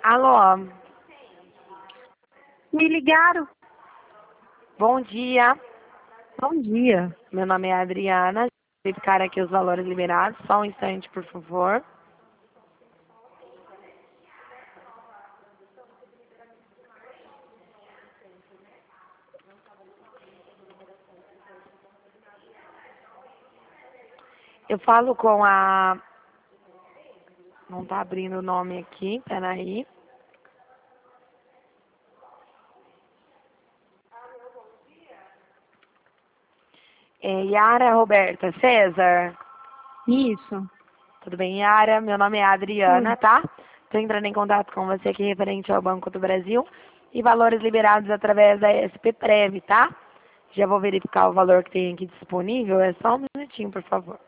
Alô, Me ligaram. bom dia. Bom dia. Meu nome é Adriana. Vou verificar aqui os valores liberados. Só um instante, por favor. Eu falo com a... Não tá abrindo o nome aqui, peraí. É Yara Roberta César. Isso. Tudo bem, Yara? Meu nome é Adriana, tá? Estou entrando em contato com você aqui referente ao Banco do Brasil e valores liberados através da SP-Prev, tá? Já vou verificar o valor que tem aqui disponível. É só um minutinho, por favor.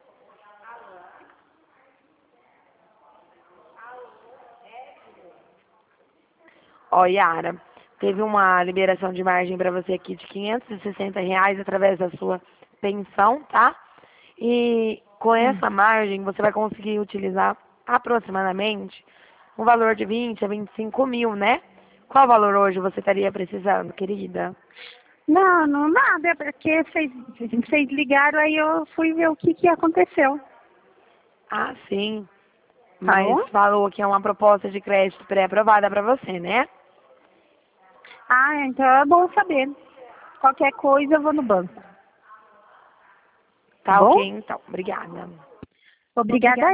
Ó, Yara, teve uma liberação de margem para você aqui de R$ 560 através da sua pensão, tá? E com essa margem você vai conseguir utilizar aproximadamente um valor de 20 a 25 mil, né? Qual valor hoje você estaria precisando, querida? Não, não nada, é porque vocês ligaram, aí eu fui ver o que aconteceu. Ah, sim. Tá Mas bom? falou que é uma proposta de crédito pré-aprovada para você, né? Ah, então é bom saber. Qualquer coisa eu vou no banco. Tá Tá bom? ok, então. Obrigada. Obrigada.